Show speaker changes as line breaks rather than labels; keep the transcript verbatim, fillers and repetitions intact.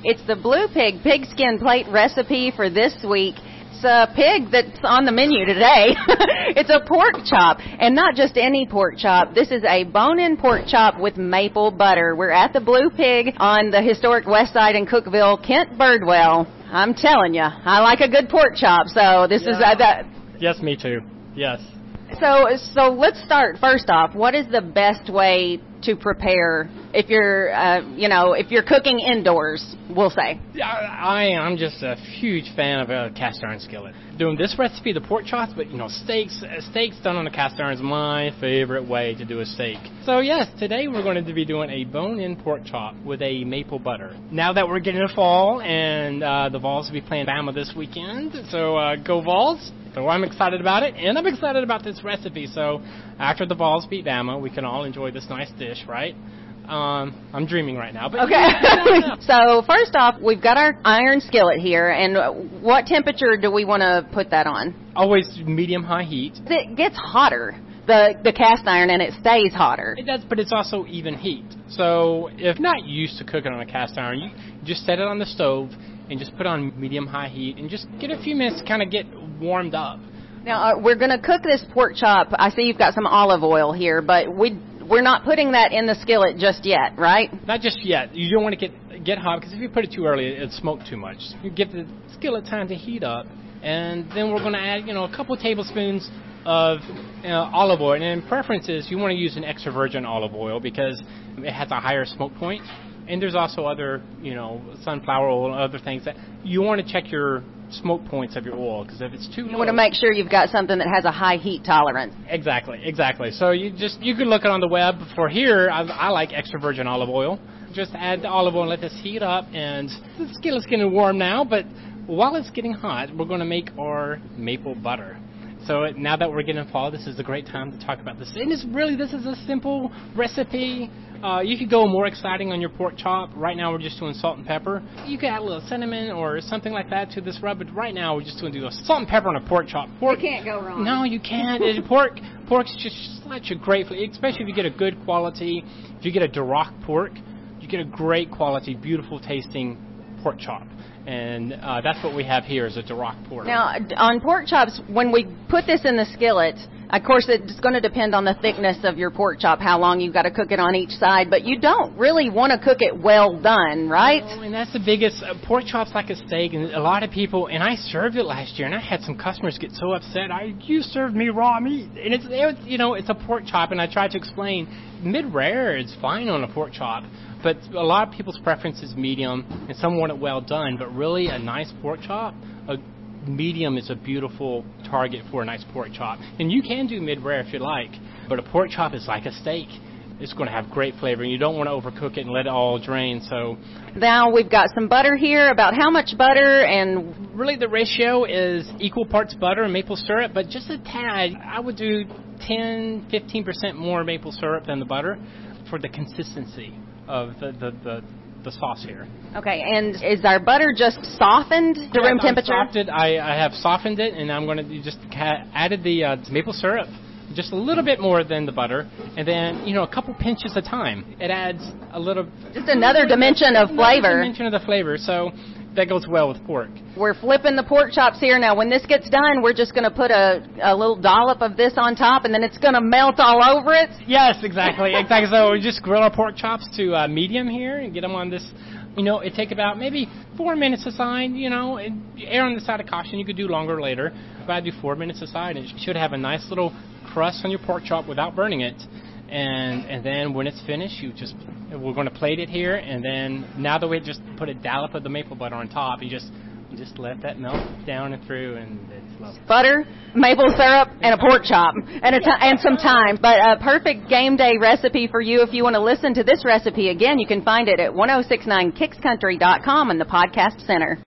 It's the Blue Pig pigskin plate recipe for this week. It's a pig that's on the menu today. It's a pork chop, and not just any pork chop. This is a bone-in pork chop with maple butter. We're at the Blue Pig on the historic West Side in Cookeville. Kent Birdwell, I'm telling you, I like a good pork chop, so this
yeah.
is... Uh, that.
Yes, me too. Yes.
So, so let's start first off. What is the best way to prepare if you're, uh, you know, if you're cooking indoors? We'll say.
Yeah, I I'm just a huge fan of a cast iron skillet. Doing this recipe, the pork chops, but you know, steaks, steaks done on a cast iron is my favorite way to do a steak. So yes, today we're going to be doing a bone-in pork chop with a maple butter. Now that we're getting to fall and uh, the Vols will be playing Bama this weekend, so uh, go Vols. So I'm excited about it, and I'm excited about this recipe. So after the Vols beat Bama, we can all enjoy this nice dish, right? Um, I'm dreaming right now. But
okay. So first off, we've got our iron skillet here, and what temperature do we want to put that on?
Always medium-high heat.
It gets hotter, the the cast iron, and it stays hotter.
It does, but it's also even heat. So if not used to cooking on a cast iron, you just set it on the stove and just put on medium-high heat and just get a few minutes to kind of get warmed up.
Now, uh, we're going to cook this pork chop. I see you've got some olive oil here, but we, we're not putting that in the skillet just yet, right?
Not just yet. You don't want to get get hot, because if you put it too early, it'll smoke too much. You give the skillet time to heat up, and then we're going to add, you know, a couple tablespoons of you know, olive oil. And in preferences, you want to use an extra virgin olive oil because it has a higher smoke point. And there's also other, you know, sunflower oil and other things that you want to check your smoke points of your oil, because if it's too low,
you want to make sure you've got something that has a high heat tolerance.
Exactly, exactly. So you just you could look it on the web. For here, I, I like extra virgin olive oil. Just add the olive oil and let this heat up, and the skillet's getting warm now. But while it's getting hot, we're going to make our maple butter. So now that we're getting fall, this is a great time to talk about this. And it's really, this is a simple recipe. Uh, you could go more exciting on your pork chop. Right now we're just doing salt and pepper. You could add a little cinnamon or something like that to this rub, but right now we're just going to do a salt and pepper on a pork chop. Pork,
you can't go wrong.
No, you can't. pork, pork's just such a great, especially if you get a good quality. If you get a Duroc pork, you get a great quality, beautiful tasting pork chop. And uh, that's what we have here is a Duroc pork.
Now, on pork chops, when we put this in the skillet, of course, it's going to depend on the thickness of your pork chop, how long you've got to cook it on each side, but you don't really want to cook it well done, right?
Well, and that's the biggest, uh, pork chop's like a steak, and a lot of people, and I served it last year, and I had some customers get so upset, I you served me raw meat, and it's, it, you know, it's a pork chop, and I tried to explain, mid-rare is fine on a pork chop, but a lot of people's preference is medium, and some want it well done, but really a nice pork chop, a medium is a beautiful target for a nice pork chop. And you can do mid-rare if you like, but a pork chop is like a steak. It's going to have great flavor, and you don't want to overcook it and let it all drain. So
now we've got some butter here. About how much butter? And
really the ratio is equal parts butter and maple syrup, but just a tad. I would do ten, fifteen percent more maple syrup than the butter for the consistency of the, the, the, the sauce here.
Okay, and is our butter just softened to
yeah,
room temperature?
Softened, I, I have softened it, and I'm going to just ca- added the uh, maple syrup, just a little bit more than the butter, and then, you know, a couple pinches of thyme. It adds a little...
Just another dimension of flavor.
Another dimension of the flavor, so that goes well with pork.
We're flipping the pork chops here. Now, when this gets done, we're just going to put a, a little dollop of this on top, and then it's going to melt all over it?
Yes, exactly. exactly. So we just grill our pork chops to uh, medium here and get them on this... You know, it take about maybe four minutes aside, you know, and err on the side of caution. You could do longer later, but I do four minutes aside, and it should have a nice little crust on your pork chop without burning it. And and then when it's finished, you just, we're going to plate it here, and then now that we just put a dollop of the maple butter on top, you just you just let that melt down and through, and it's lovely.
Butter, maple syrup, and a pork chop, and a t- and some thyme. But a perfect game day recipe for you. If you want to listen to this recipe again, you can find it at ten sixty-nine kicks country dot com in the podcast center.